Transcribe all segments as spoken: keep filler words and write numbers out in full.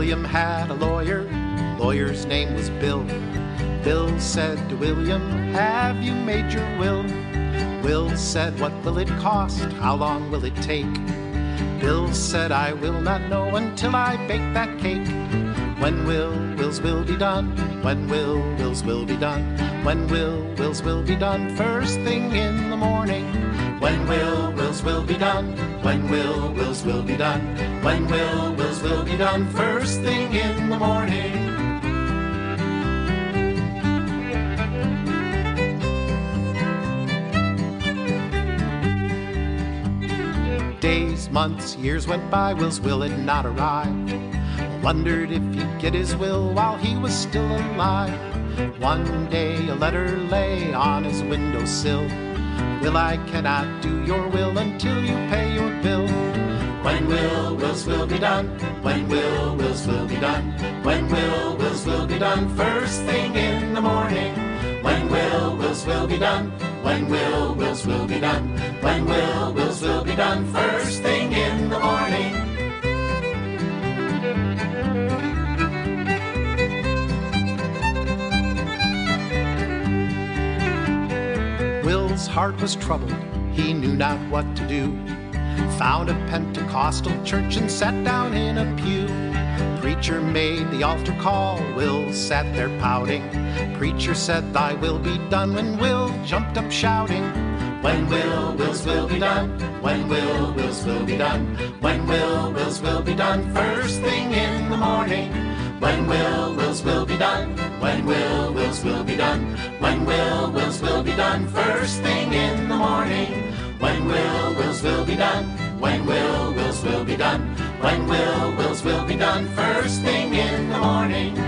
William had a lawyer, lawyer's name was Bill. Bill said to William, have you made your will? Will said, what will it cost? How long will it take? Bill said, I will not know until I bake that cake. When will Will's will be done? When will Will's will be done? When will Will's will be done? First thing in the morning. When will Will's will be done? When will Will's will be done? When will Will's will be done? First thing in the morning. Days, months, years went by, Will's will had not arrived. Wondered if he'd get his will while he was still alive. One day a letter lay on his windowsill. Will, I cannot do your will until you pay your bill. When will Will's will be done? When will Will's will be done? When will Will's will be done? First thing in the morning. When will Will's will be done? When will Will's will be done? When will Will's will be done? First thing in the morning. Will's heart was troubled, he knew not what to do. Found a Pentecostal church and sat down in a pew. Preacher made the altar call, Will sat there pouting. Preacher said, thy will be done, when Will jumped up shouting. When will Will's will be done? When will Will's will be done? When will Will's will be done? First thing in the morning. When will Will's will be done? When will Will's will be done? When will Will's will be done? First thing in the morning. When will Will's will be done? When will Will's will be done? When will Will's will be done? First thing in the morning.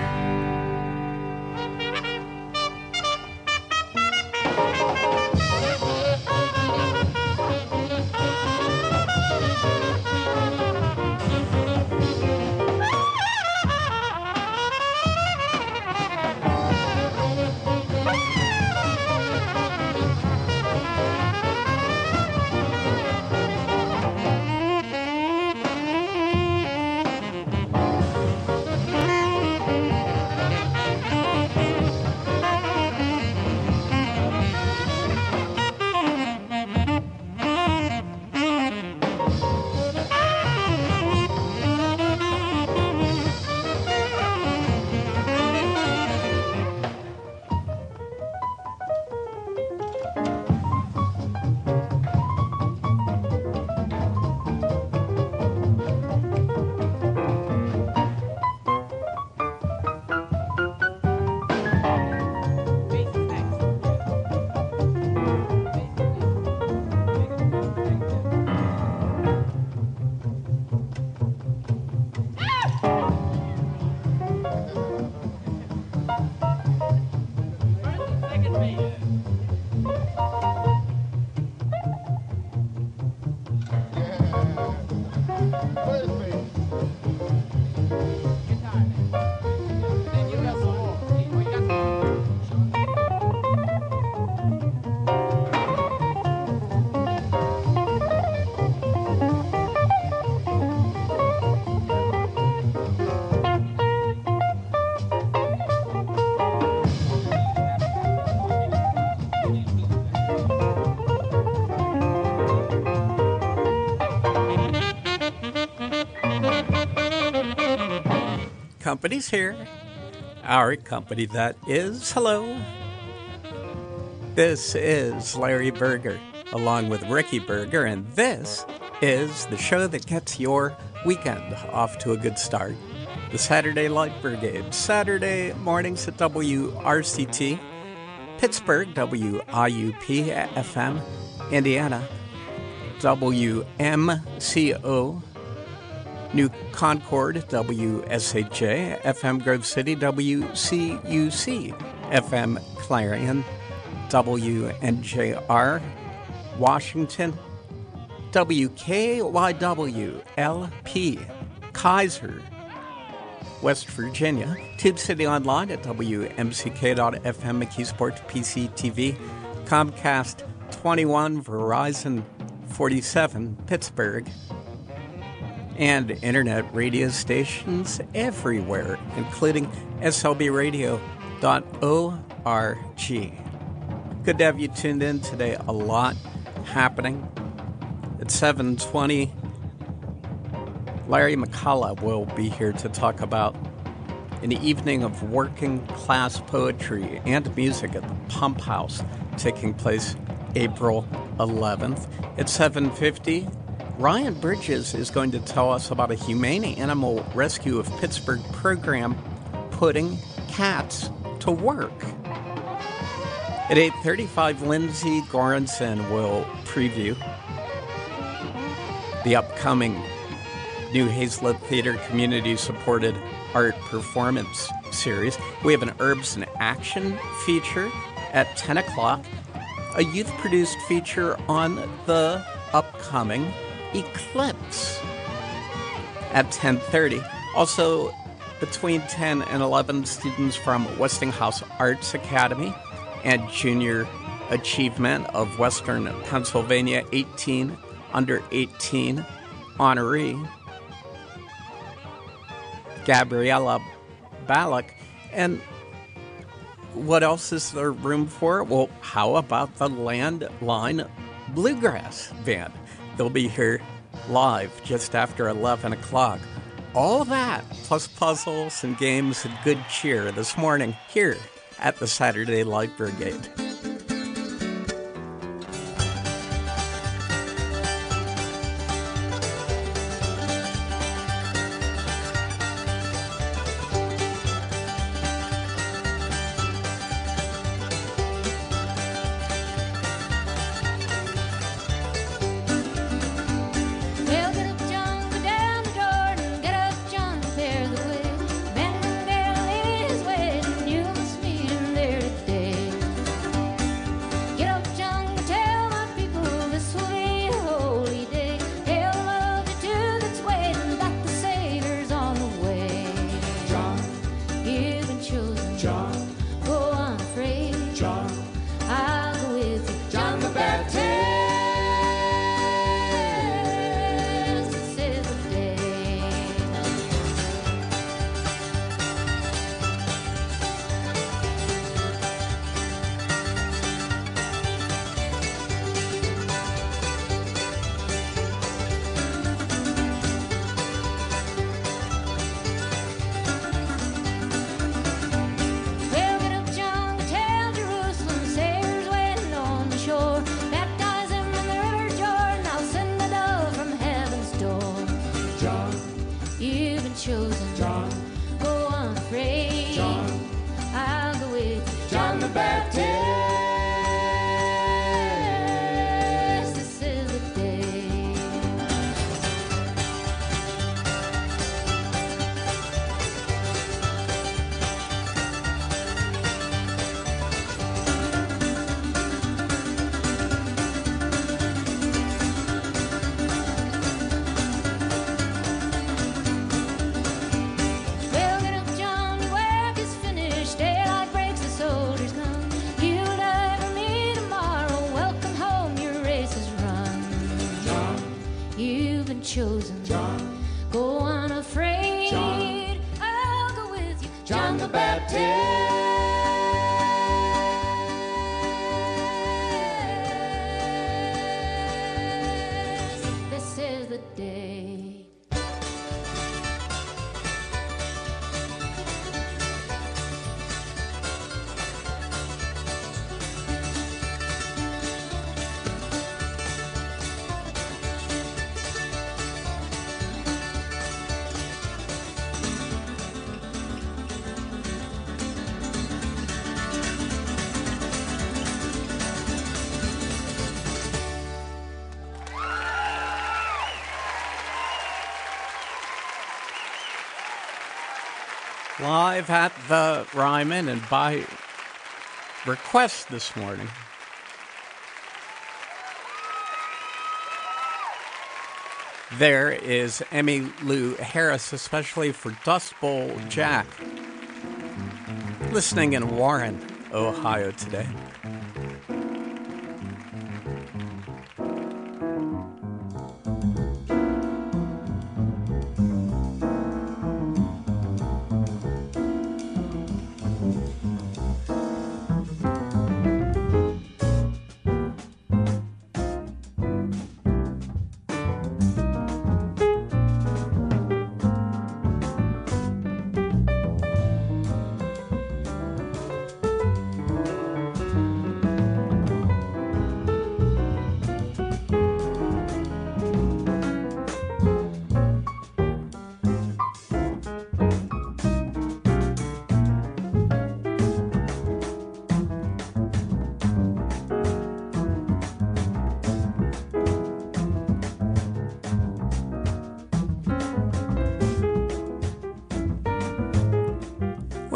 Company's here. Our company, that is. Hello. This is Larry Berger, along with Ricky Berger, and this is the show that gets your weekend off to a good start. The Saturday Light Brigade, Saturday mornings at W R C T, Pittsburgh, W I U P F M, Indiana, W M C O, New Concord, W S H A, F M Grove City, W C U C, F M Clarion, W N J R, Washington, W K Y W L P, Kaiser, West Virginia, Tube City Online at W M C K dot F M, McKeesport, P C T V, Comcast twenty-one, Verizon forty-seven, Pittsburgh, and internet radio stations everywhere, including S L B radio dot org. Good to have you tuned in today. A lot happening. At seven twenty, Larry McCullough will be here to talk about an evening of working class poetry and music at the Pump House taking place April eleventh. At seven fifty, Ryan Bridges is going to tell us about a humane animal rescue of Pittsburgh program putting cats to work. At eight thirty-five, Lindsay Goranson will preview the upcoming New Hazlet Theater community-supported art performance series. We have an Herbs in Action feature at ten o'clock, a youth-produced feature on the upcoming eclipse at ten thirty. Also, between ten and eleven, students from Westinghouse Arts Academy and Junior Achievement of Western Pennsylvania eighteen under eighteen honoree Gabriella Ballack. And what else is there room for? Well, how about the Landline Bluegrass Band? They'll be here live just after eleven o'clock. All that, plus puzzles and games and good cheer this morning here at the Saturday Light Brigade. Chosen, John, go unafraid. John, I'll go with you, John the Baptist. This is the day. Live at the Ryman and by request this morning. There is Emmylou Harris, especially for Dust Bowl Jack, listening in Warren, Ohio today.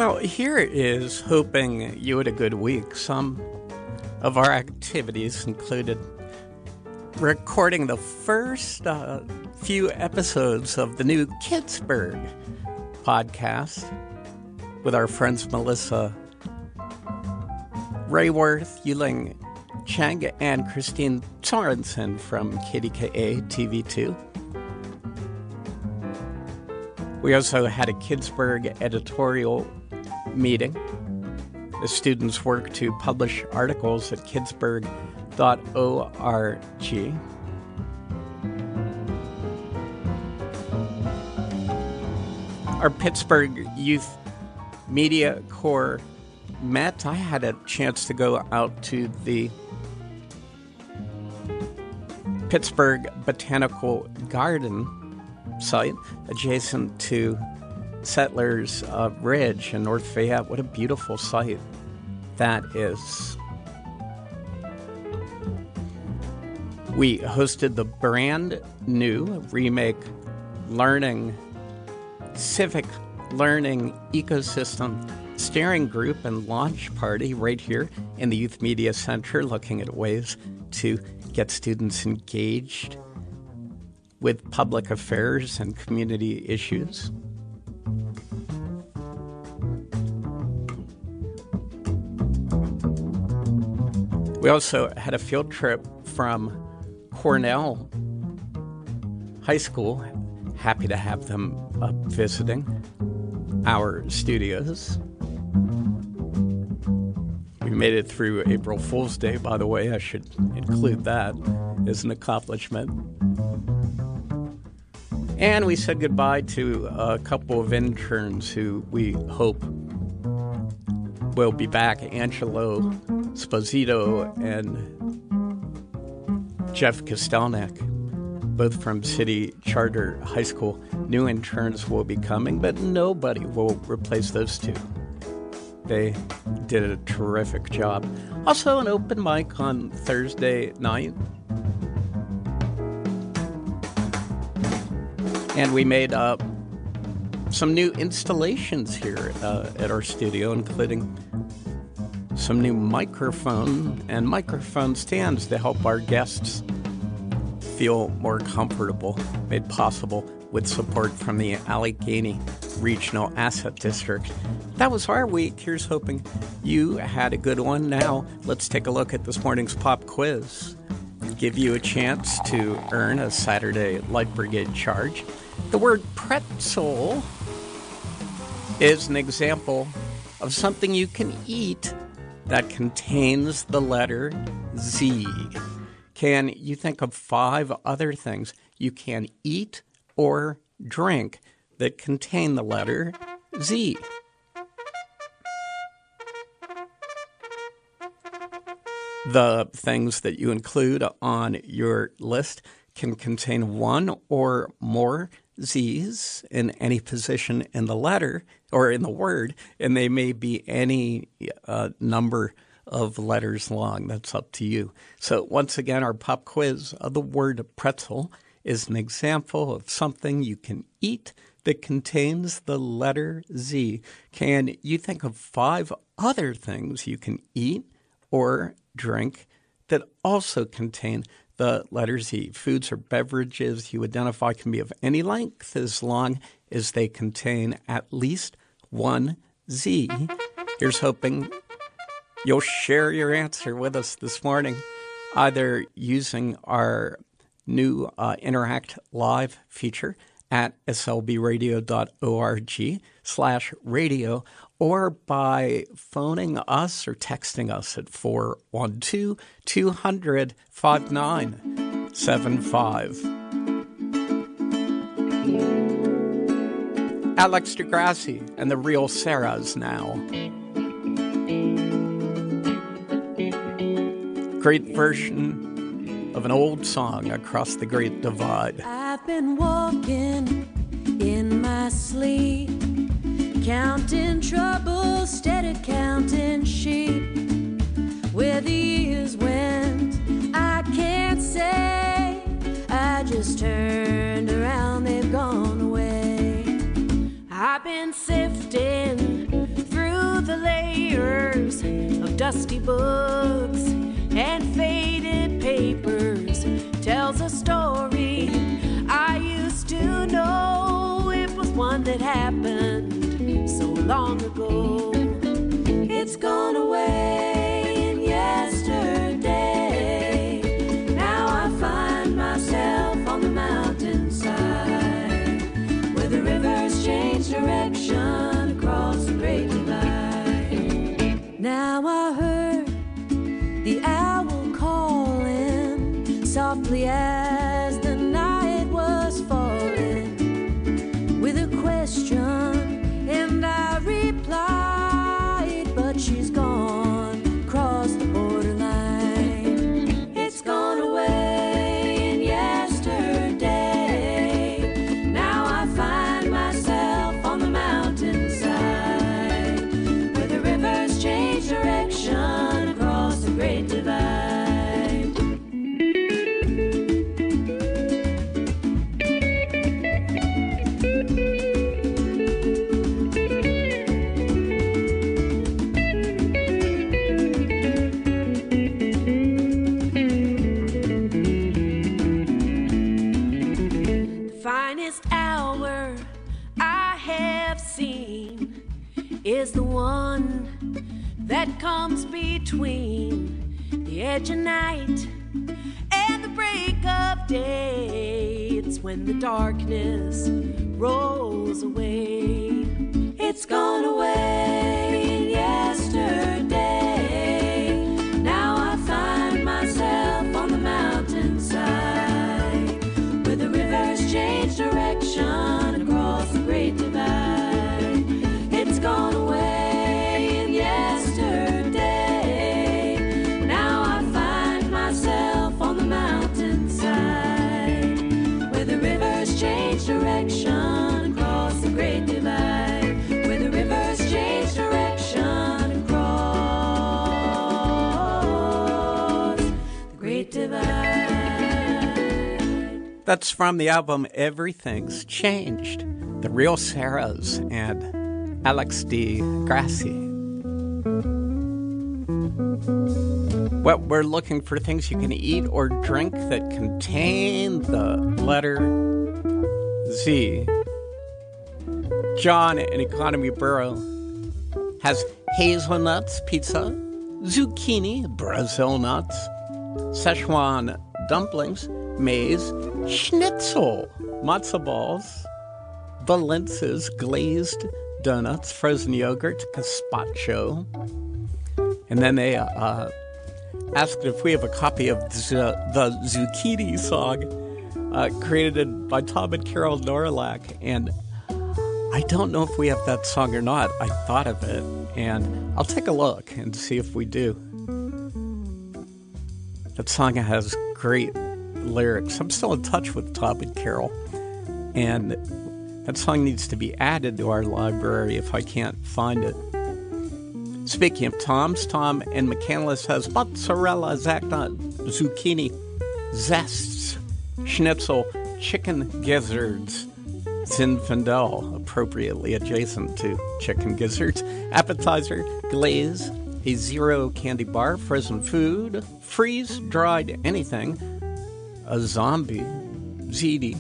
Well, here is hoping you had a good week. Some of our activities included recording the first uh, few episodes of the new Kidsburg podcast with our friends Melissa Rayworth, Yuling Chang, and Christine Sorensen from K D K A T V two. We also had a Kidsburg editorial meeting. The students work to publish articles at kidsburg dot org. Our Pittsburgh Youth Media Corps met. I had a chance to go out to the Pittsburgh Botanical Garden site adjacent to Settlers uh, Ridge in North Fayette. What a beautiful site that is. We hosted the brand new Remake Learning Civic Learning Ecosystem Steering Group and Launch Party right here in the Youth Media Center, looking at ways to get students engaged with public affairs and community issues. We also had a field trip from Cornell High School. Happy to have them up visiting our studios. We made it through April Fool's Day, by the way. I should include that as an accomplishment. And we said goodbye to a couple of interns who we hope will be back, Angelo Sposito and Jeff Kostelnik, both from City Charter High School. New interns will be coming, but nobody will replace those two. They did a terrific job. Also, an open mic on Thursday night. And we made uh, some new installations here uh, at our studio, including some new microphone and microphone stands to help our guests feel more comfortable, made possible with support from the Allegheny Regional Asset District. That was our week. Here's hoping you had a good one. Now, let's take a look at this morning's pop quiz. Give you a chance to earn a Saturday Light Brigade charge. The word pretzel is an example of something you can eat that contains the letter Z. Can you think of five other things you can eat or drink that contain the letter Z? The things that you include on your list can contain one or more Z's in any position in the letter or in the word, and they may be any uh, number of letters long. That's up to you. So once again, our pop quiz of the word pretzel is an example of something you can eat that contains the letter Z. Can you think of five other things you can eat or drink that also contain the letter Z? Foods or beverages you identify can be of any length as long as they contain at least one Z. Here's hoping you'll share your answer with us this morning, either using our new uh, Interact Live feature at slbradio.org slash radio, or by phoning us or texting us at four one two, two hundred, five nine seven five. Alex Degrassi and the Real Sarahs now. Great version of an old song, Across the Great Divide. I've been walking in my sleep, counting trouble, steady counting sheep. Where the years went, I can't say. I just turned around, they've gone away. I've been sifting through the layers of dusty books and faded papers tells a story I used to know. It was one that happened so long ago. It's gone away in yesterday. Now I find myself on the mountainside where the rivers change direction across the great divide. Now I heard the owl calling softly as the night was falling with a question, and I replied, but she's gone across the borderline. It's gone away in yesterday. Now I find myself on the mountainside where the rivers change direction across the great divide. Is the one that comes between the edge of night and the break of day. It's when the darkness rolls away. It's gone away in yesterday. Now I find myself on the mountainside where the rivers change direction across the great divide. It's gone away in yesterday. Now I find myself on the mountainside where the rivers change direction across the great divide. Where the rivers change direction across the great divide. That's from the album Everything's Changed, The Real Sarahs and Alex D. Grassi. Well, we're looking for things you can eat or drink that contain the letter Z. John in Economy Borough has hazelnuts pizza, zucchini, Brazil nuts, Szechuan dumplings, maize, schnitzel, matzo balls, Valence's glazed donuts, frozen yogurt, gazpacho. And then they uh, asked if we have a copy of the, the Zucchini song uh, created by Tom and Carol Norlack. And I don't know if we have that song or not. I thought of it, and I'll take a look and see if we do. That song has great lyrics. I'm still in touch with Tom and Carol, and that song needs to be added to our library if I can't find it. Speaking of Toms, Tom and McCandless has mozzarella, zachnut, zucchini, zests, schnitzel, chicken gizzards, Zinfandel, appropriately adjacent to chicken gizzards, appetizer, glaze, a zero candy bar, frozen food, freeze-dried anything, a zombie, ziti,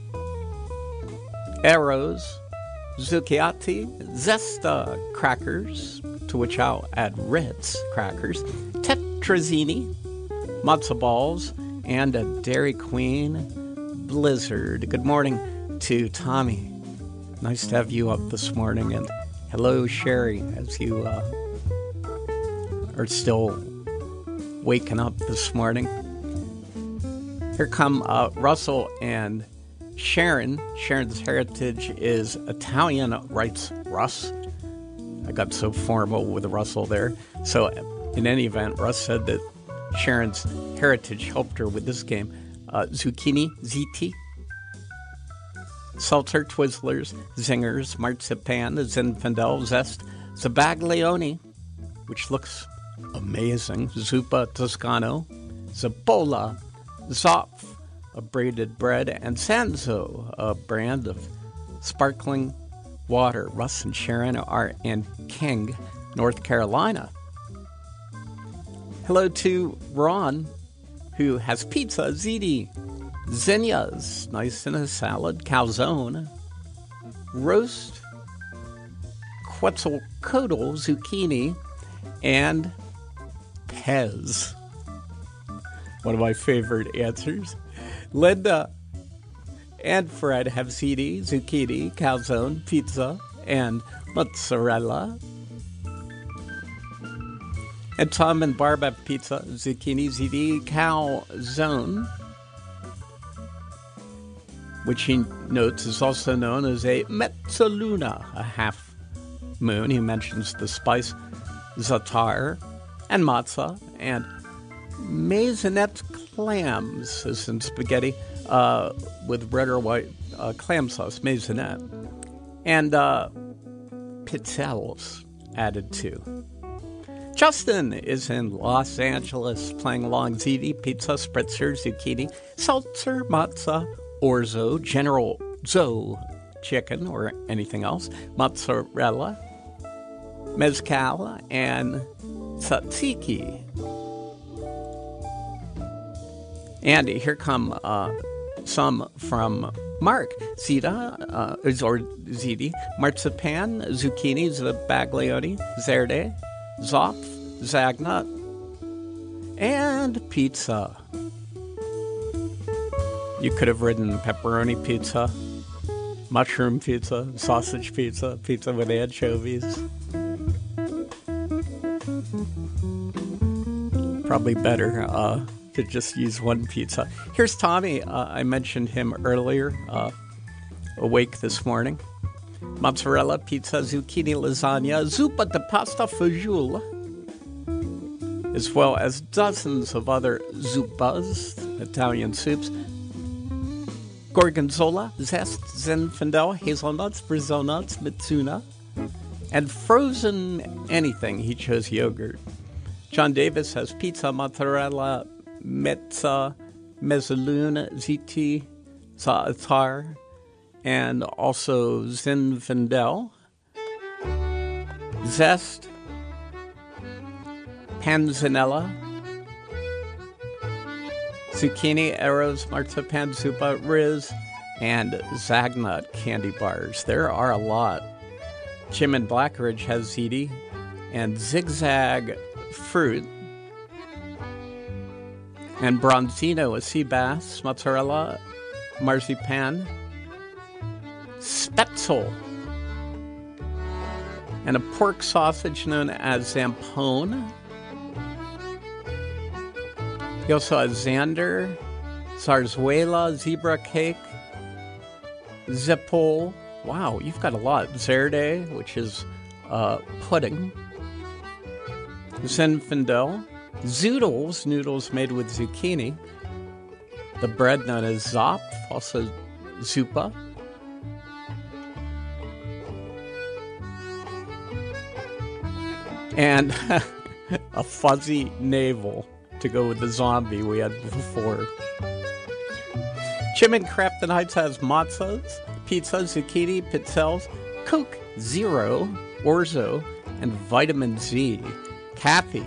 arrows, zucchiati, zesta crackers, to which I'll add Ritz crackers, tetrazzini, matzo balls, and a Dairy Queen blizzard. Good morning to Tommy. Nice to have you up this morning. And hello, Sherry, as you uh, are still waking up this morning. Here come uh, Russell and Sharon. Sharon's heritage is Italian, writes Russ. I got so formal with Russell there. So in any event, Russ said that Sharon's heritage helped her with this game. Uh, zucchini, ziti, Seltzer, Twizzlers, Zingers, Marzipan, Zinfandel, Zest, Zabaglione, which looks amazing, Zuppa Toscano, Zabola, Zopf, a braided bread, and Sanzo, a brand of sparkling water. Russ and Sharon are in King, North Carolina. Hello to Ron, who has pizza, ziti, zinnias, nice in a salad, calzone, roast, quetzalcoatl, zucchini, and Pez. One of my favorite answers. Linda and Fred have ziti, zucchini, calzone, pizza, and mozzarella. And Tom and Barb have pizza, zucchini, ziti, calzone, which he notes is also known as a mezzaluna, a half moon. He mentions the spice za'atar and matzah and maisonette clams, as in spaghetti uh, with red or white uh, clam sauce, maisonette, and uh, pizzelles added too. Justin is in Los Angeles playing along ziti, pizza, spritzer, zucchini, seltzer, matzah, orzo, General Tso chicken or anything else, mozzarella, mezcal, and tzatziki. And here come uh, some from Mark. Zita, uh, or ziti, marzipan, zucchini, zabaglione, zerde, zopf, zagnut, and pizza. You could have written pepperoni pizza, mushroom pizza, sausage pizza, pizza with anchovies. Probably better uh, to just use one pizza. Here's Tommy. Uh, I mentioned him earlier, uh, awake this morning. Mozzarella pizza, zucchini lasagna, zuppa de pasta fagioli, as well as dozens of other zuppas, Italian soups, gorgonzola, zest, zinfandel, hazelnuts, Brazil nuts, mitsuna, and frozen anything. He chose yogurt. John Davis has pizza, mozzarella, mezza, mezzaluna, ziti, za'atar, and also zinfandel, zest, panzanella, zucchini, arrows, marzipan, zuppa, riz, and zagnut candy bars. There are a lot. Jim in Blackridge has ziti and zigzag fruit, and bronzino, a sea bass, mozzarella, marzipan, spetzel, and a pork sausage known as zampone. He also has zander, zarzuela, zebra cake, zepol. Wow, you've got a lot. Zerde, which is uh, pudding. Zinfandel. Zoodles, noodles made with zucchini. The bread known as zopf, also zuppa. And a fuzzy navel to go with the zombie we had before. Jim in Crafton Heights has matzahs, pizza, zucchini, pizzelles, Coke Zero, orzo, and vitamin Z. Kathy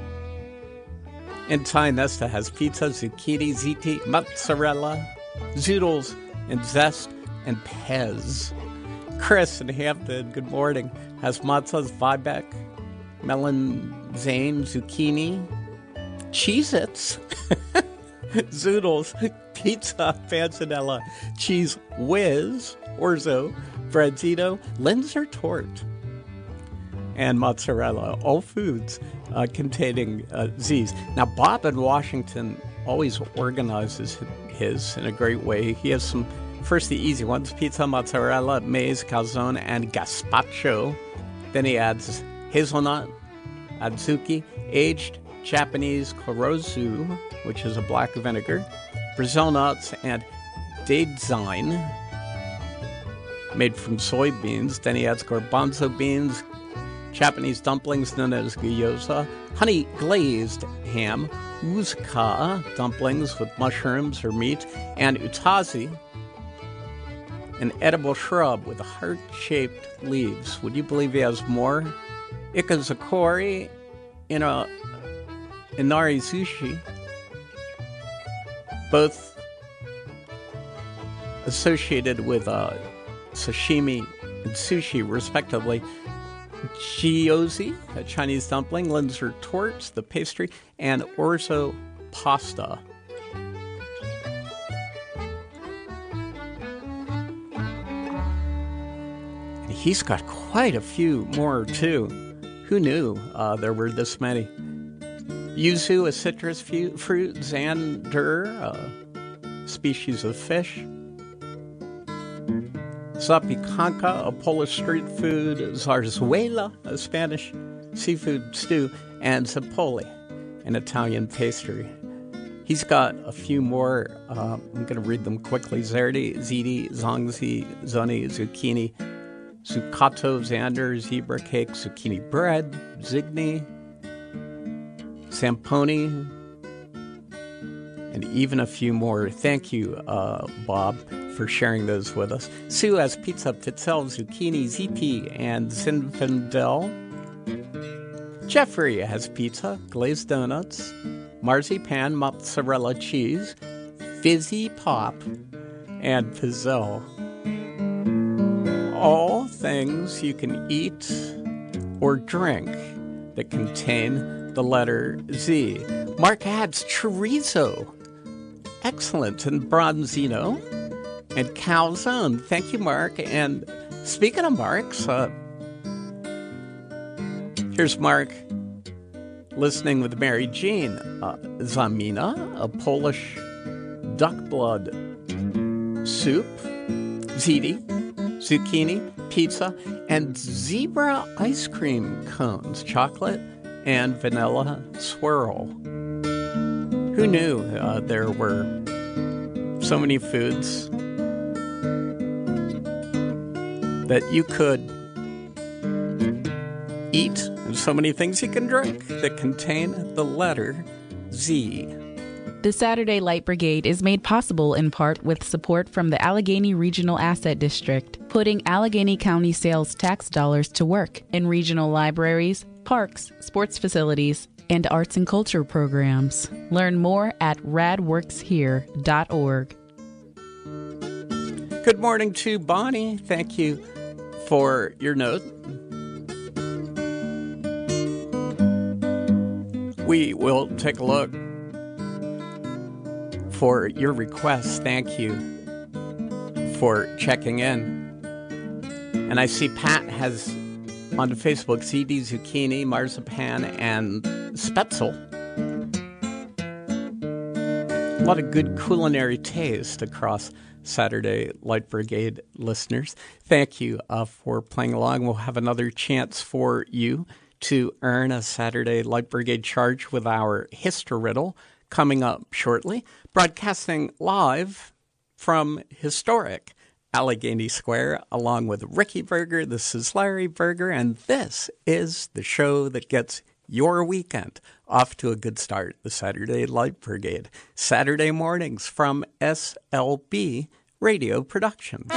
in Thai Nesta has pizza, zucchini, ziti, mozzarella, zoodles, and zest, and Pez. Chris in Hampton, good morning, has matzahs, Vybeck, melon, zane, zucchini, Cheez-Its, zoodles, pizza, panzanella, cheese whiz, orzo, branzino, Linzer tort, and mozzarella, all foods uh, containing uh, Z's. Now, Bob in Washington always organizes his in a great way. He has some, first the easy ones, pizza, mozzarella, maize, calzone, and gazpacho. Then he adds hazelnut, adzuki, aged Japanese korozu, which is a black vinegar, Brazil nuts, and daidzine, made from soybeans. Then he adds garbanzo beans, Japanese dumplings known as gyoza, honey glazed ham, uzka dumplings with mushrooms or meat, and utazi, an edible shrub with heart-shaped leaves. Would you believe he has more Ikazakori, in a Inari Sushi, both associated with uh, sashimi and sushi, respectively. Gyozi, a Chinese dumpling, Linzer torts, the pastry, and orzo pasta. And he's got quite a few more, too. Who knew uh, there were this many? Yuzu, a citrus fu- fruit, Xander, a species of fish. Zapicanca, a Polish street food, Zarzuela, a Spanish seafood stew, and Zapoli, an Italian pastry. He's got a few more. Uh, I'm going to read them quickly. Zerdi, Ziti, Zongzi, Zoni, Zucchini, Zuccato, Xander, Zebra cake, Zucchini bread, Zigni, Samponi, and even a few more. Thank you, uh, Bob, for sharing those with us. Sue has pizza, Pitzel, Zucchini, Z P, and Zinfandel. Jeffrey has pizza, glazed donuts, marzipan, mozzarella cheese, fizzy pop, and pizzelle. All things you can eat or drink that contain the letter Z. Mark adds chorizo. Excellent. And Bronzino and calzone. Thank you, Mark. And speaking of Marks, uh, here's Mark listening with Mary Jean. Uh, Zamina, a Polish duck blood soup, ziti, zucchini, pizza, and zebra ice cream cones, chocolate and vanilla swirl. Who knew uh, there were so many foods that you could eat and so many things you can drink that contain the letter Z. The Saturday Light Brigade is made possible in part with support from the Allegheny Regional Asset District, putting Allegheny County sales tax dollars to work in regional libraries, parks, sports facilities, and arts and culture programs. Learn more at rad works here dot org. Good morning to Bonnie. Thank you for your note. We will take a look for your requests. Thank you for checking in. And I see Pat has on Facebook Z D, zucchini, marzipan, and spetzel. A lot of good culinary taste across Saturday Light Brigade listeners. Thank you uh, for playing along. We'll have another chance for you to earn a Saturday Light Brigade charge with our History Riddle coming up shortly. Broadcasting live from historic Allegheny Square, along with Ricky Berger. This is Larry Berger, and this is the show that gets your weekend off to a good start, the Saturday Light Brigade. Saturday mornings from S L B Radio Productions.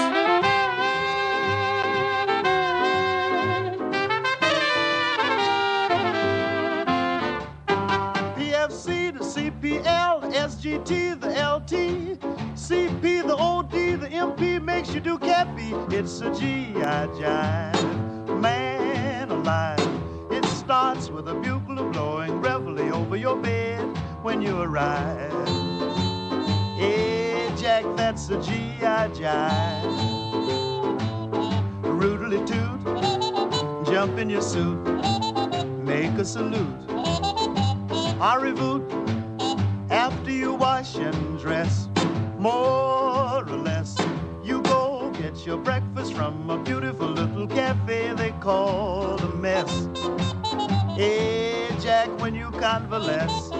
P F C, the C P L, S G T, the L T, C P, the O D, the M P makes you do cappy. It's a G I jive, man alive. It starts with a bugle blowing reveille over your bed when you arrive. Hey, Jack, that's a G I jive. Roodly toot, jump in your suit, make a salute. Arrivoot, after you wash and dress, more or less, you go get your breakfast from a beautiful little cafe they call the Mess. Hey, Jack, when you convalesce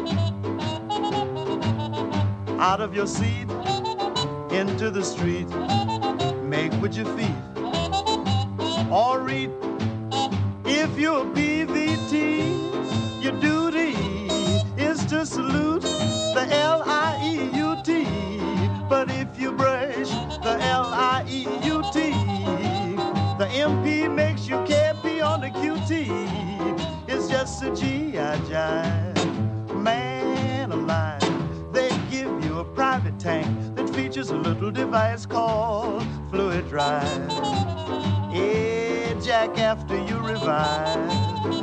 out of your seat into the street, make with your feet or read. If you're a P V T, your duty is to salute the L I E U T. But if you brush the L I E U T, the M P makes you cappy on the Q T. just a G I jive, man alive. They give you a private tank that features a little device called fluid drive. Hey, Jack, after you revive,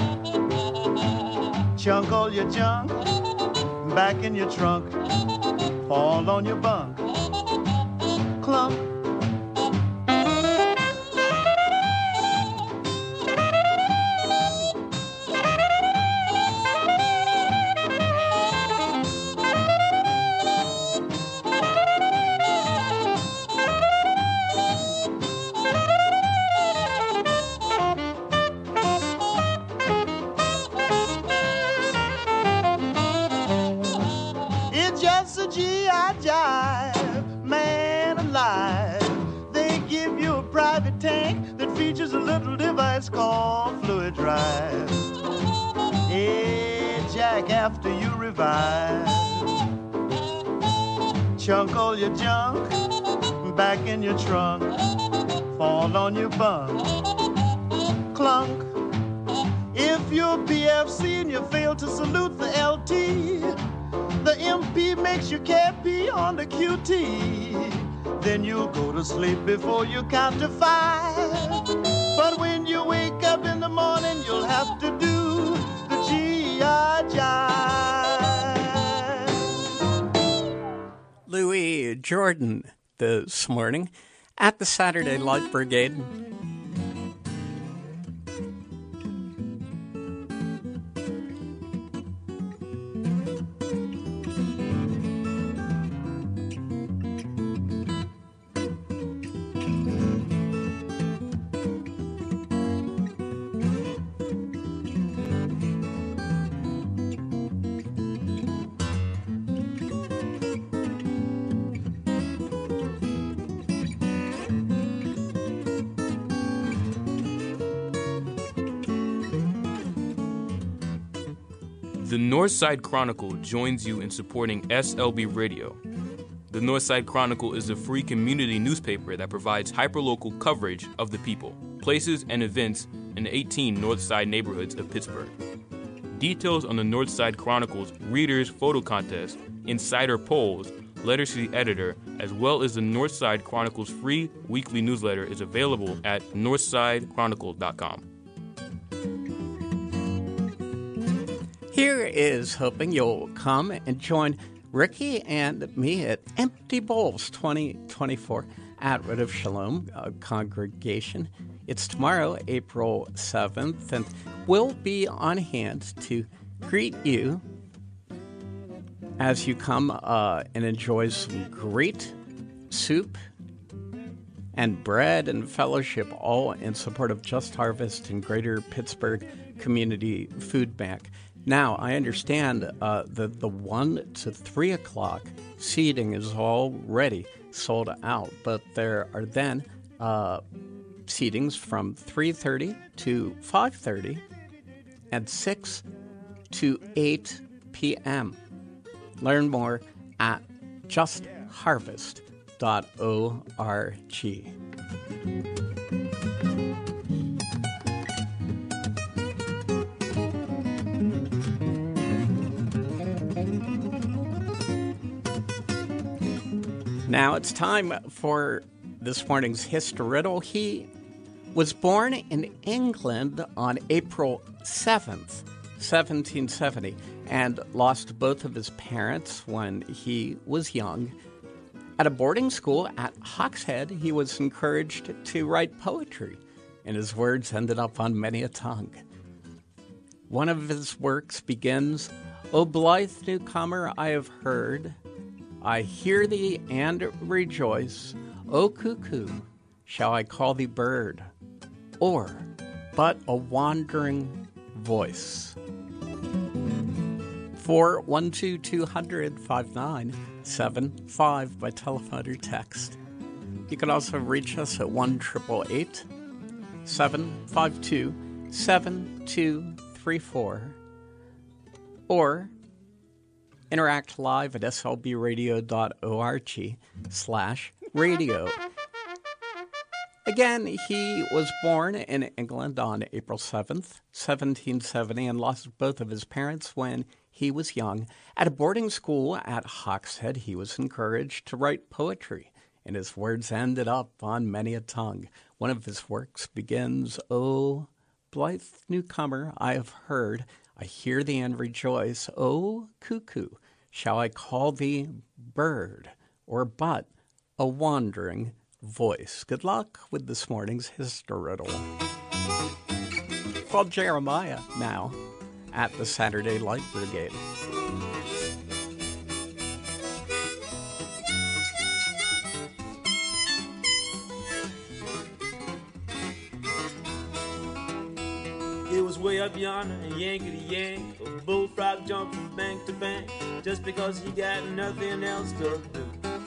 chunk all your junk back in your trunk, fall on your bunk, clunk. G I jive, man alive. They give you a private tank that features a little device called fluid drive. Hey, Jack, after you revive, chunk all your junk back in your trunk, fall on your bunk, clunk. If you're P F C and you fail to salute the L T, the M P makes you cappy on the Q T. Then you'll go to sleep before you count to five. But when you wake up in the morning, you'll have to do the G I jive. Louis Jordan this morning at the Saturday Light Brigade. The Northside Chronicle joins you in supporting S L B Radio. The Northside Chronicle is a free community newspaper that provides hyperlocal coverage of the people, places, and events in the eighteen Northside neighborhoods of Pittsburgh. Details on the Northside Chronicle's Readers Photo Contest, Insider Polls, letters to the editor, as well as the Northside Chronicle's free weekly newsletter is available at northside chronicle dot com. Here is hoping you'll come and join Ricky and me at Empty Bowls twenty twenty-four at Rid of Shalom uh, Congregation. It's tomorrow, April seventh, and we'll be on hand to greet you as you come uh, and enjoy some great soup and bread and fellowship, all in support of Just Harvest and Greater Pittsburgh Community Food Bank. Now, I understand uh, that the one to three o'clock seating is already sold out, but there are then uh, seatings from three thirty to five thirty and six to eight p.m. Learn more at just harvest dot org. Now it's time for this morning's History-Riddle. He was born in England on April seventh, seventeen seventy, and lost both of his parents when he was young. At a boarding school at Hawkshead, he was encouraged to write poetry, and his words ended up on many a tongue. One of his works begins, "O blithe newcomer, I have heard, I hear thee and rejoice. O cuckoo, shall I call thee bird, or but a wandering voice?" four one two, two hundred, five nine seven five by telephone or text. You can also reach us at one eight eight eight, seven five two, seven two three four or interact live at slbradio dot org slash radio. Again, he was born in England on April seventh, seventeen seventy, and lost both of his parents when he was young. At a boarding school at Hawkshead, he was encouraged to write poetry, and his words ended up on many a tongue. One of his works begins, "Oh, blithe newcomer, I have heard, I hear thee and rejoice. Oh, cuckoo, shall I call thee bird, or but a wandering voice?" Good luck with this morning's Historiddle. Called Jeremiah now at the Saturday Light Brigade. It was way up yonder, yankety yank, a bullfrog jumped from bank to bank, just because he got nothing else to do.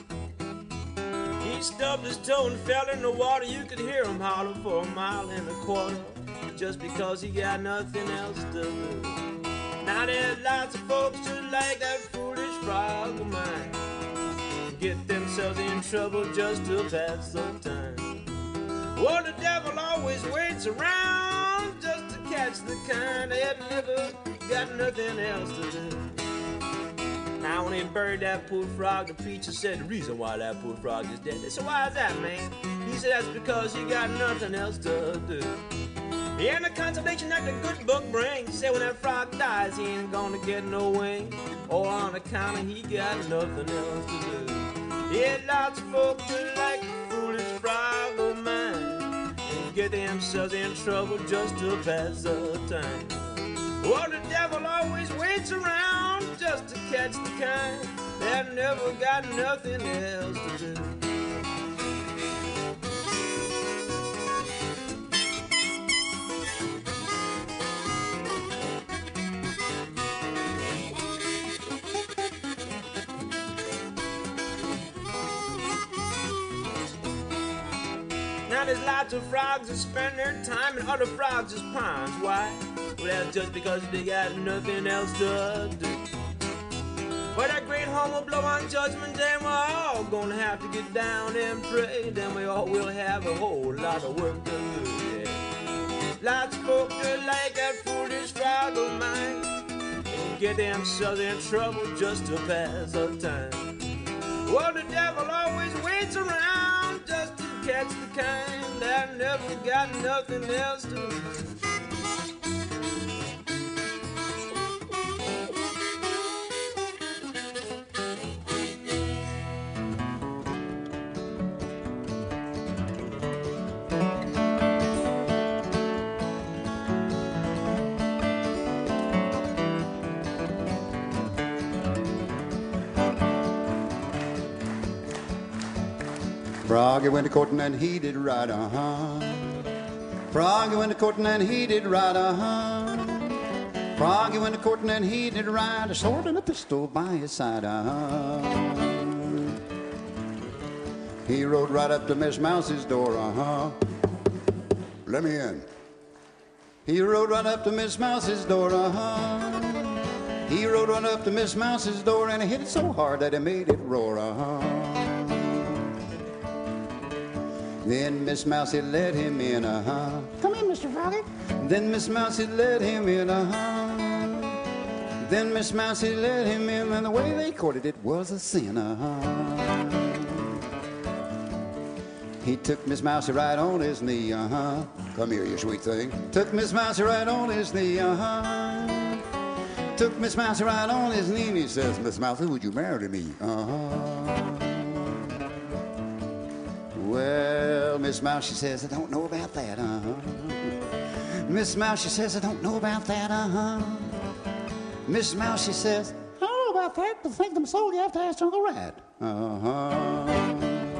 He stubbed his toe and fell in the water. You could hear him holler for a mile and a quarter, just because he got nothing else to do. Now there's lots of folks just like that foolish frog of mine, get themselves in trouble just to pass the time. Well, the devil always waits around just to catch the kind that never got nothing else to do. Now when they buried that poor frog, the preacher said the reason why that poor frog is dead. They said, "Why is that, man?" He said, "That's because he got nothing else to do." And the consolation that the good book brings said when that frog dies, he ain't gonna get no wing, or on account of he got nothing else to do. Yeah, lots of folks just like the foolish frog of mine, and get themselves in trouble just to pass the time. Well, the devil always waits around just to catch the kind that never got nothing else to do. Now there's lots of frogs that spend their time and other frogs is ponds. Why? Well, that's just because they got nothing else to do. But that great horn will blow on Judgment Day, and we're all gonna have to get down and pray. Then we all will have a whole lot of work to do, yeah. Lots of folks just like that foolish frog of mine, and get themselves in trouble just to pass the time. Well, the devil always waits around just to catch the kind that never got nothing else to do. Froggy went a courtin' and he did right, uh-huh. Froggy went a courtin' and he did right, uh-huh. Froggy went a courtin' and he did right, a sword and a pistol by his side, uh-huh. He rode right up to Miss Mouse's door, uh-huh. Let me in. He rode right up to Miss Mouse's door, uh-huh. He rode right up to Miss Mouse's door and he hit it so hard that it made it roar, uh-huh. Then Miss Mousie let him in, uh-huh. Come in, Mister Froggy. Then Miss Mousie let him in, uh-huh. Then Miss Mousie let him in, and the way they courted it was a sin, uh-huh. He took Miss Mousie right on his knee, uh-huh. Come here, you sweet thing. Took Miss Mousie right on his knee, uh-huh. Took Miss Mousie right on his knee, and he says, "Miss Mousie, would you marry me?" Uh-huh. Well, Miss Mouse, she says, "I don't know about that, uh-huh." Miss Mouse, she says, "I don't know about that, uh-huh." Miss Mouse, she says, "I don't know about that, but think them sold, you have to ask Uncle Rat." Uh-huh.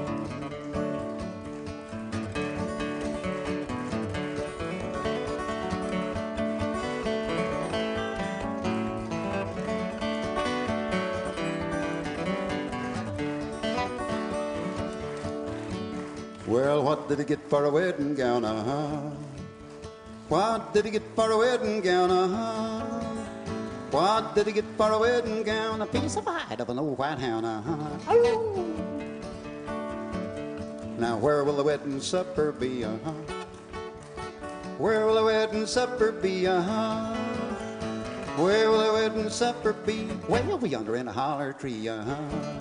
Well, what did he get for a wedding gown, uh-huh? What did he get for a wedding gown, uh-huh? What did he get for a wedding gown? A piece of hide of an old white hound, uh-huh. Now where will the wedding supper be? Uh-huh. Where will the wedding supper be? Uh-huh. Where will the wedding supper be? Way over yonder in a holler tree. Uh-huh.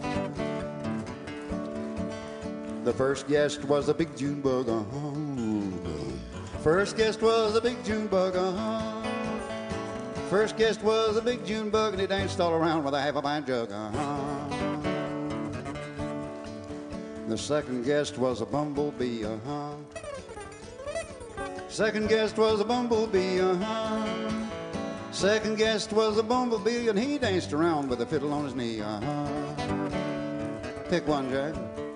The first guest was a big June bug. Uh-huh. First guest was a big June bug. Uh-huh. First guest was a big June bug, and he danced all around with a half a pint jug. Uh-huh. The second guest was a bumblebee. Uh-huh. Second guest was a bumblebee. Uh-huh. Second guest was a bumblebee, and he danced around with a fiddle on his knee. Uh-huh. Pick one, Jack.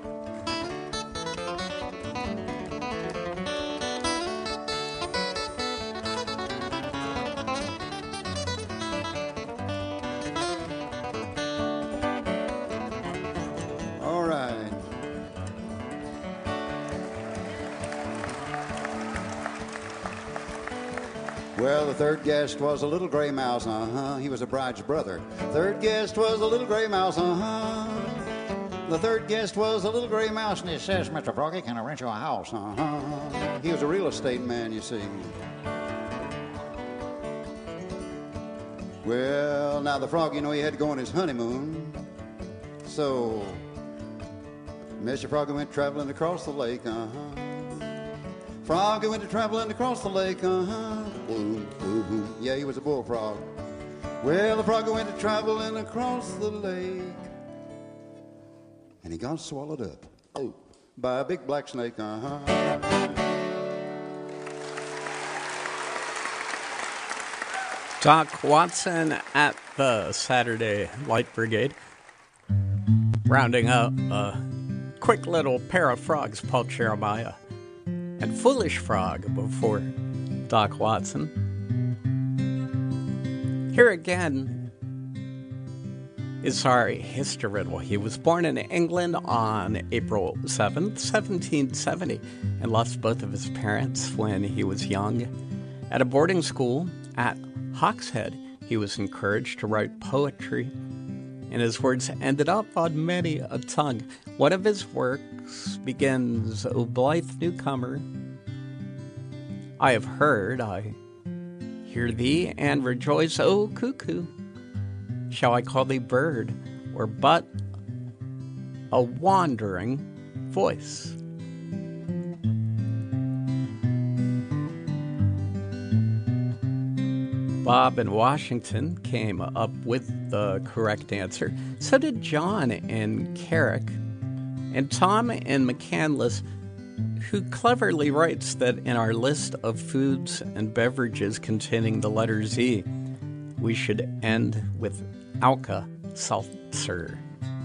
Well, the third guest was a little gray mouse, uh-huh. He was a bride's brother. Third guest was a little gray mouse, uh-huh. The third guest was a little gray mouse, and he says, Mister Froggy, can I rent you a house? Uh-huh. He was a real estate man, you see. Well, now the frog, you know, he had to go on his honeymoon. So, Mister Froggy went traveling across the lake, uh-huh. Froggy went to traveling across the lake, uh-huh. Boom, boom, boom. Yeah, he was a bullfrog. Well, the froggy went to traveling across the lake, and he got swallowed up. Oh, by a big black snake, uh-huh. Doc Watson at the Saturday Light Brigade, rounding up a quick little pair of frogs, Paul Jeremiah and Foolish Frog before Doc Watson. Here again is our history riddle. He was born in England on April seventh, seventeen seventy, and lost both of his parents when he was young. At a boarding school at Hawkshead, he was encouraged to write poetry, and his words ended up on many a tongue. One of his works begins, O blithe newcomer, I have heard, I hear thee, and rejoice, O cuckoo. Shall I call thee bird, or but a wandering voice? Bob in Washington came up with the correct answer. So did John in Carrick. And Tom in McCandless, who cleverly writes that in our list of foods and beverages containing the letter Z, we should end with Alka-Seltzer.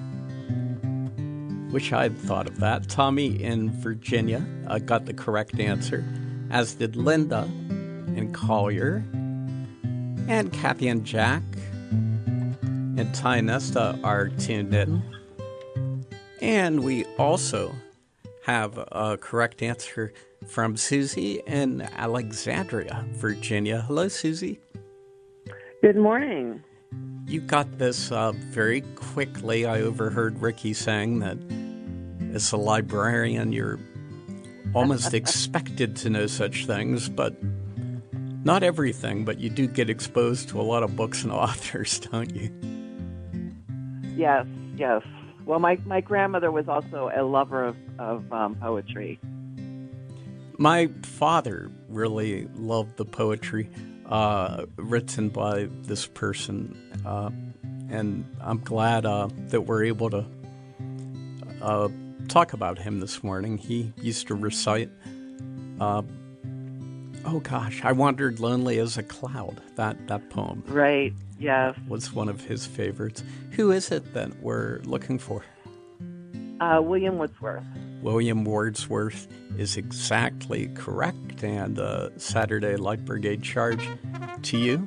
Wish I'd thought of that. Tommy in Virginia uh, got the correct answer, as did Linda in Collier. And Kathy and Jack and Ty Nesta are tuned in. And we also have a correct answer from Susie in Alexandria, Virginia. Hello, Susie. Good morning. You got this uh, very quickly. I overheard Ricky saying that as a librarian, you're almost expected to know such things, but not everything, but you do get exposed to a lot of books and authors, don't you? Yes, yes. Well, my, my grandmother was also a lover of, of um, poetry. My father really loved the poetry uh, written by this person, uh, and I'm glad uh, that we're able to uh, talk about him this morning. He used to recite uh, Oh, gosh, I Wandered Lonely as a Cloud, that, that poem. Right, yes. Was one of his favorites. Who is it that we're looking for? Uh, William Wordsworth. William Wordsworth is exactly correct, and uh, Saturday Light Brigade charge to you.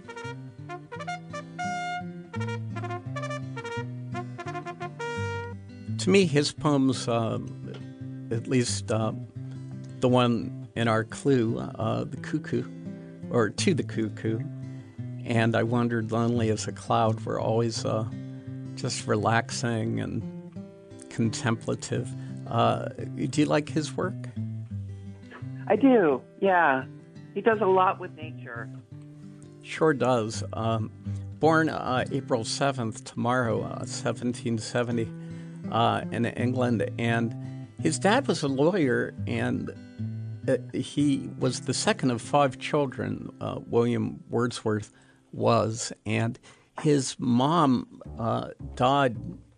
To me, his poems, uh, at least uh, the one in our clue, uh, the cuckoo, or To the Cuckoo, and I Wandered Lonely as a Cloud were always uh, just relaxing and contemplative. Uh, do you like his work? I do, yeah. He does a lot with nature. Sure does. Um, born uh, April seventh, tomorrow, uh, seventeen seventy, uh, in England. And his dad was a lawyer, and uh, he was the second of five children, uh, William Wordsworth was. And his mom uh, died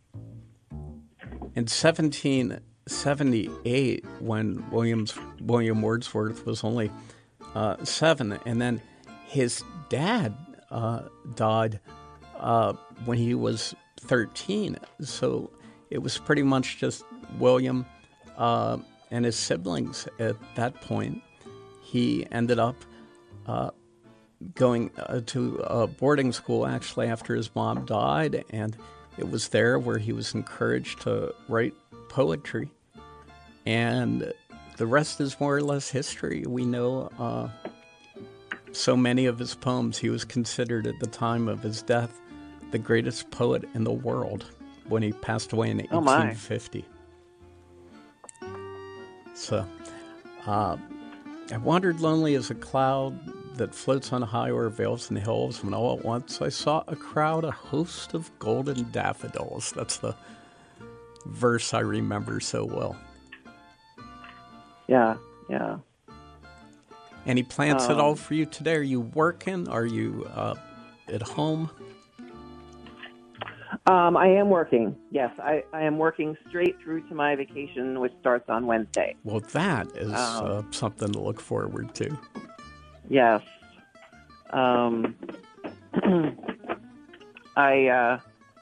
in seventeen seventy-eight when William's, William Wordsworth was only uh, seven. And then his dad uh, died uh, when he was thirteen. So it was pretty much just William uh, and his siblings at that point. He ended up uh, going uh, to a boarding school actually after his mom died, and it was there where he was encouraged to write poetry. And the rest is more or less history. We know uh, so many of his poems. He was considered at the time of his death the greatest poet in the world when he passed away in Oh, eighteen fifty. So, uh, I wandered lonely as a cloud that floats on high o'er vales and hills, when all at once I saw a crowd, a host of golden daffodils. That's the verse I remember so well. Yeah, yeah. Any plans Um, at all for you today? Are you working? Are you uh, at home? Um, I am working. Yes, I, I am working straight through to my vacation, which starts on Wednesday. Well, that is Um, uh, something to look forward to. Yes. Um, I uh,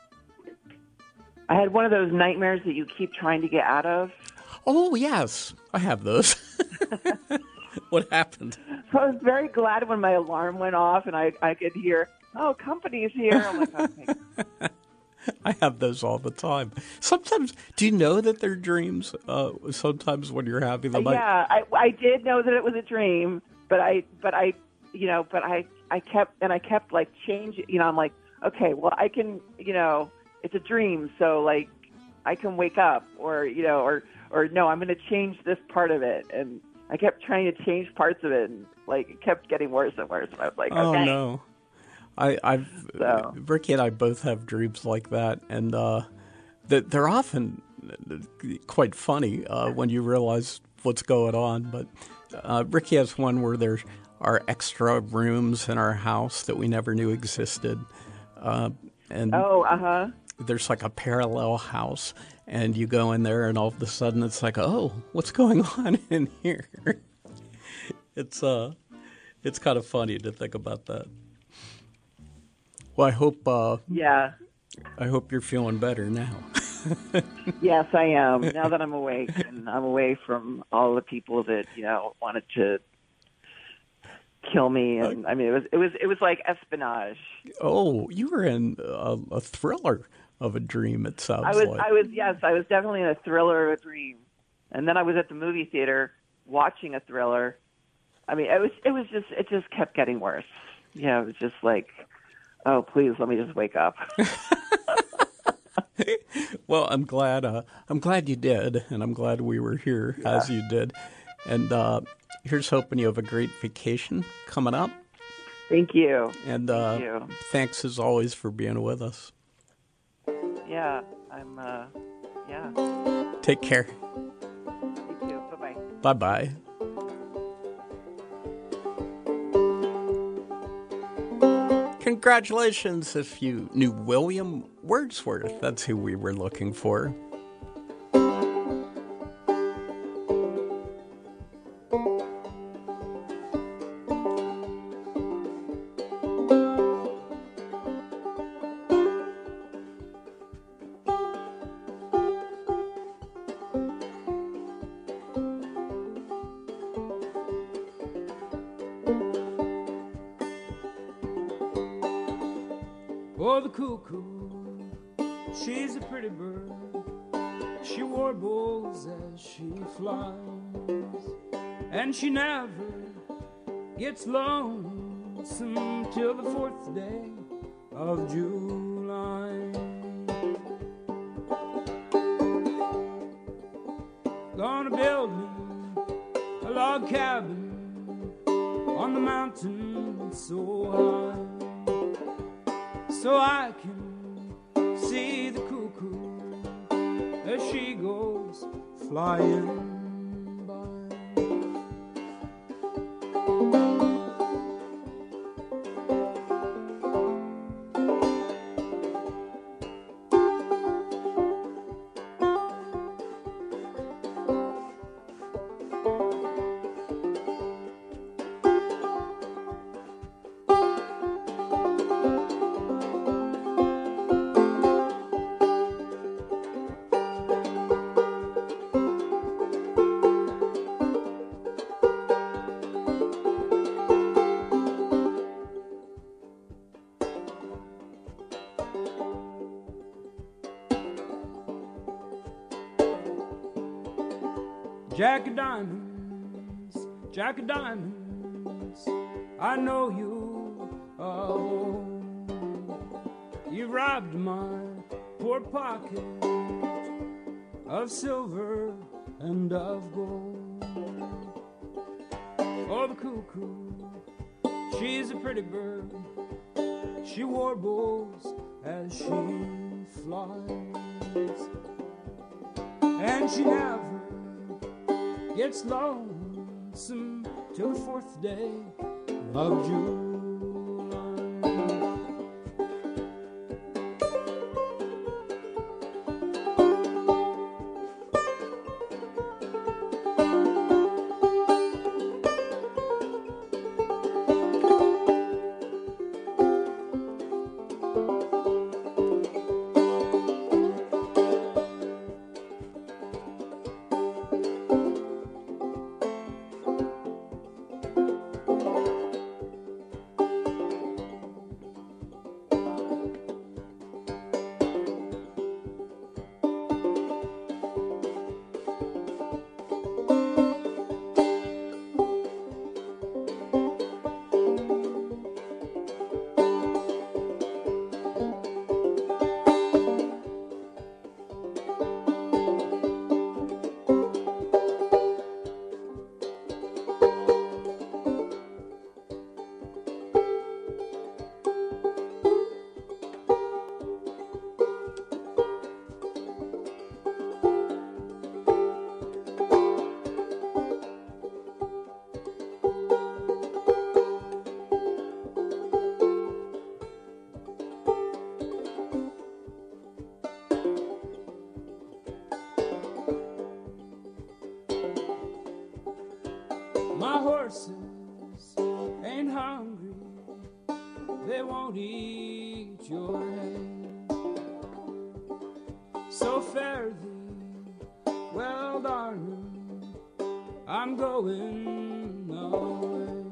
I had one of those nightmares that you keep trying to get out of. Oh, yes. I have those. What happened? So I was very glad when my alarm went off and I, I could hear, oh, company's here. I'm like, okay. I have those all the time. Sometimes, do you know that they're dreams? Uh, sometimes when you're having them. Yeah, I, I did know that it was a dream, but I, but I, you know, but I, I kept, and I kept like changing, you know, I'm like, okay, well, I can, you know, it's a dream. So like, I can wake up or, you know, or, or no, I'm going to change this part of it. And I kept trying to change parts of it, and like it kept getting worse and worse. And I was like, Oh, okay. no. I, I've, So. Ricky and I both have dreams like that. And uh, that they're often quite funny uh, when you realize what's going on. But uh, Ricky has one where there are extra rooms in our house that we never knew existed. Uh, and Oh, uh-huh. there's like a parallel house, and you go in there, and all of a sudden it's like, oh, what's going on in here? It's uh, it's kind of funny to think about that. Well, I hope uh, Yeah. I hope you're feeling better now. Yes, I am. Now that I'm awake, and I'm away from all the people that, you know, wanted to kill me, and I mean, it was it was it was like espionage. Oh, you were in a, a thriller of a dream. It sounds I was like. I was yes, I was definitely in a thriller of a dream, and then I was at the movie theater watching a thriller. I mean, it was it was just it just kept getting worse. Yeah, it was just like, oh, please let me just wake up. Well, I'm glad. Uh, I'm glad you did, and I'm glad we were here Yeah. as you did. And uh, here's hoping you have a great vacation coming up. Thank you. And uh, Thank you. thanks as always for being with us. Yeah, I'm. Uh, yeah. Take care. You too. Bye bye. Bye bye. Congratulations if you knew William Wordsworth. That's who we were looking for. Oh, the cuckoo, she's a pretty bird. She warbles as she flies, and she never gets lonesome till the fourth day of July. building a log cabin on the mountain so high, so I can see the cuckoo as she goes flying. Jack of diamonds, Jack of diamonds, I know you of old. You robbed my poor pocket of silver and of gold. Oh, the cuckoo, she's a pretty bird. She warbles as she flies, and she never gets lonesome till the fourth day of July. My horses ain't hungry, they won't eat your hay. So fare thee well, darling, I'm going away.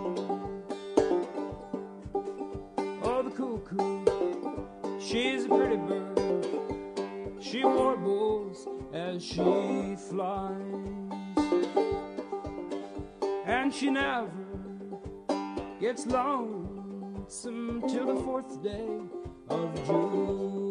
Oh, the cuckoo, she's a pretty bird. She warbles as she flies, and she never gets lonesome till the fourth day of July.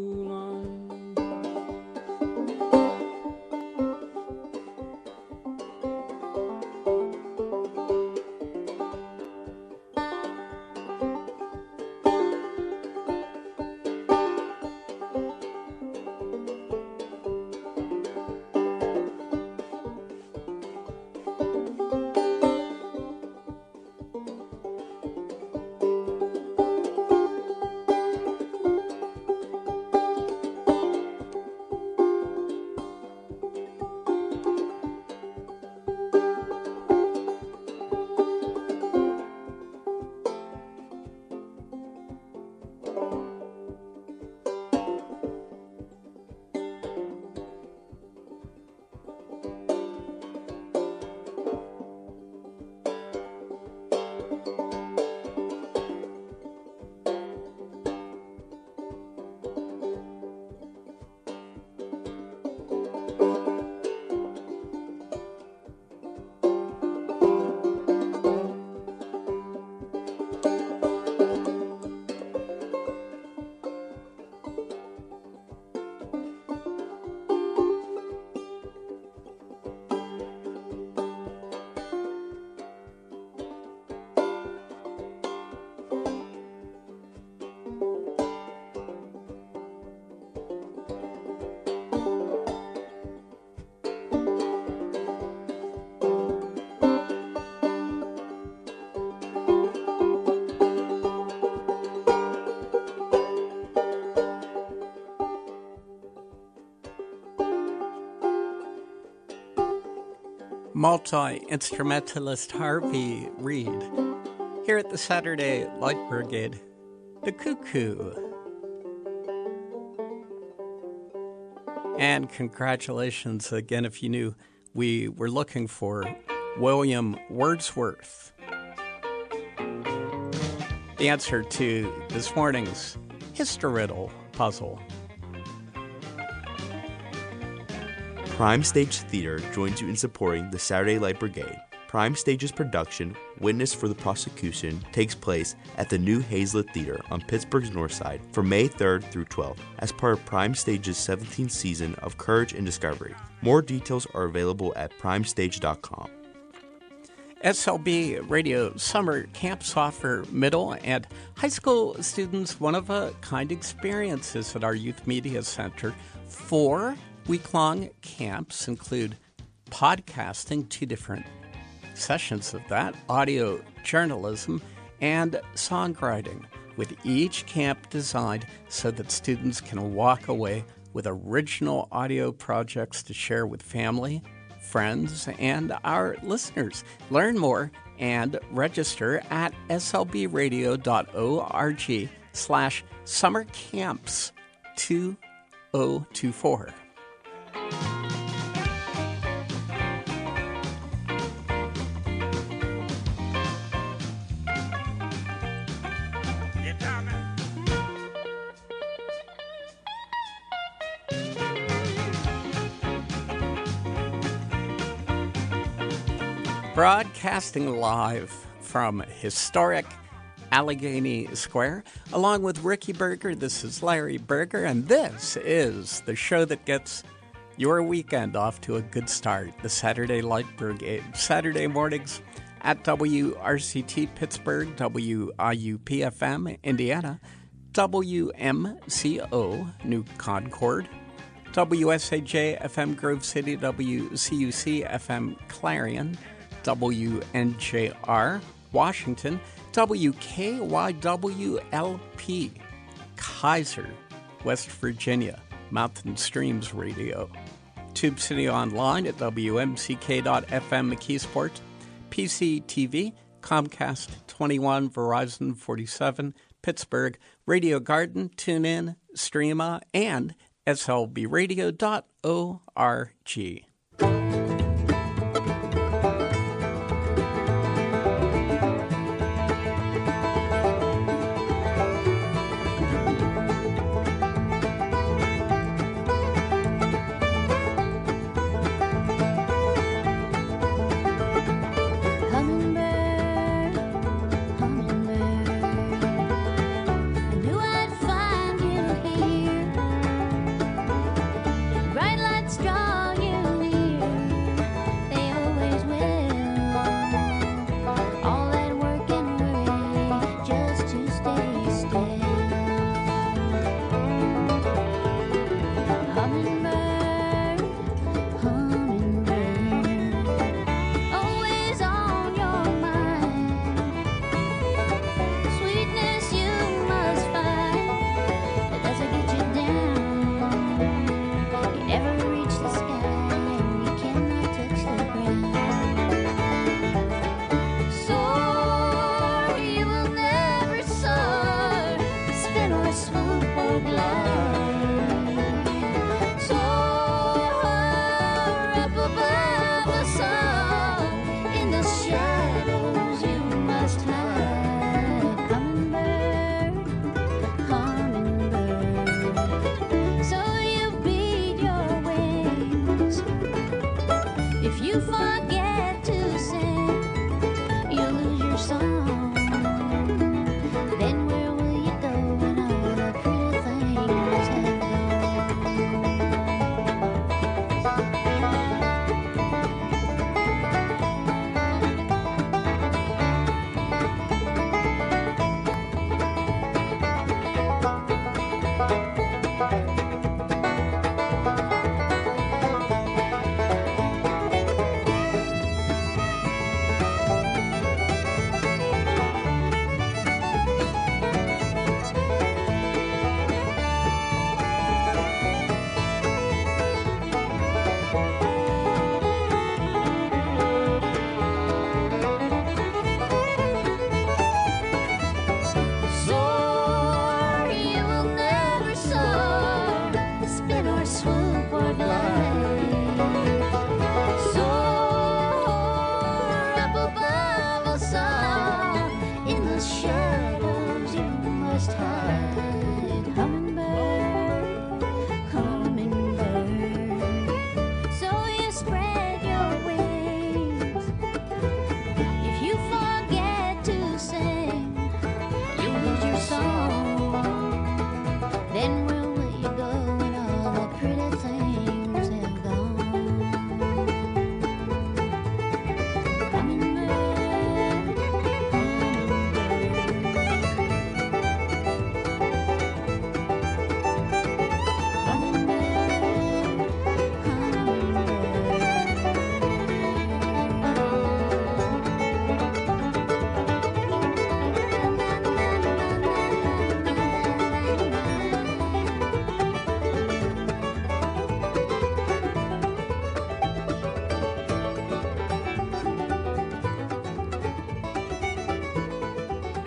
multi-instrumentalist Harvey Reid here at the Saturday Light Brigade, the Cuckoo. And congratulations again if you knew we were looking for William Wordsworth. The answer to this morning's Historiddle puzzle. Prime Stage Theater joins you in supporting the Saturday Light Brigade. Prime Stage's production, Witness for the Prosecution, takes place at the new Hazlitt Theater on Pittsburgh's North Side from May third through twelfth as part of Prime Stage's seventeenth season of Courage and Discovery. More details are available at prime stage dot com. S L B Radio summer camps offer middle and high school students one-of-a-kind experiences at our Youth Media Center. Four week-long camps include podcasting, two different sessions of that, audio journalism, and songwriting, with each camp designed so that students can walk away with original audio projects to share with family, friends, and our listeners. Learn more and register at slbradio.org slash summer camps two oh two four. Broadcasting live from historic Allegheny Square, along with Ricky Berger. This is Larry Berger, and this is the show that gets your weekend off to a good start, the Saturday Light Brigade. Saturday mornings at W R C T Pittsburgh, W I U P F M Indiana, W M C O New Concord, W S A J F M Grove City, W C U C F M Clarion, W N J R Washington, W K Y W L P Kaiser, West Virginia, Mountain Streams Radio, Tube City Online at W M C K dot F M McKeesport, P C T V, Comcast twenty-one, Verizon forty-seven, Pittsburgh, Radio Garden, TuneIn, Streama, and S L B radio dot org. Bright light, strong, you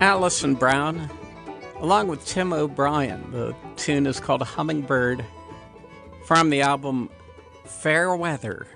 Alison Brown, along with Tim O'Brien. The tune is called Hummingbird from the album Fair Weather.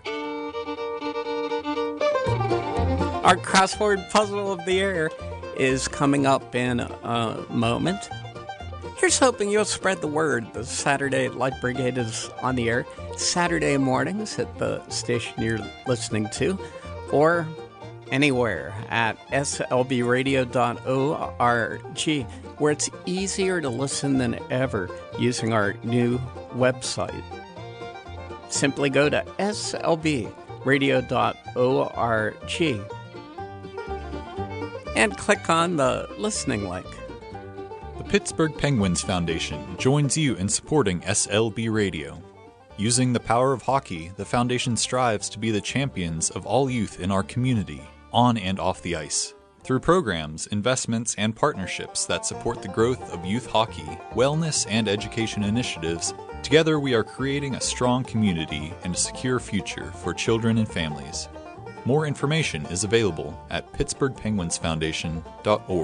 Our crossword puzzle of the year is coming up in a moment. Here's hoping you'll spread the word. The Saturday Light Brigade is on the air Saturday mornings at the station you're listening to, or anywhere at s l b radio dot org, where it's easier to listen than ever using our new website. Simply go to s l b radio dot org and click on the listening link. The Pittsburgh Penguins Foundation joins you in supporting S L B Radio. Using the power of hockey, the foundation strives to be the champions of all youth in our community, on and off the ice. Through programs, investments, and partnerships that support the growth of youth hockey, wellness, and education initiatives, together we are creating a strong community and a secure future for children and families. More information is available at pittsburgh penguins foundation dot org.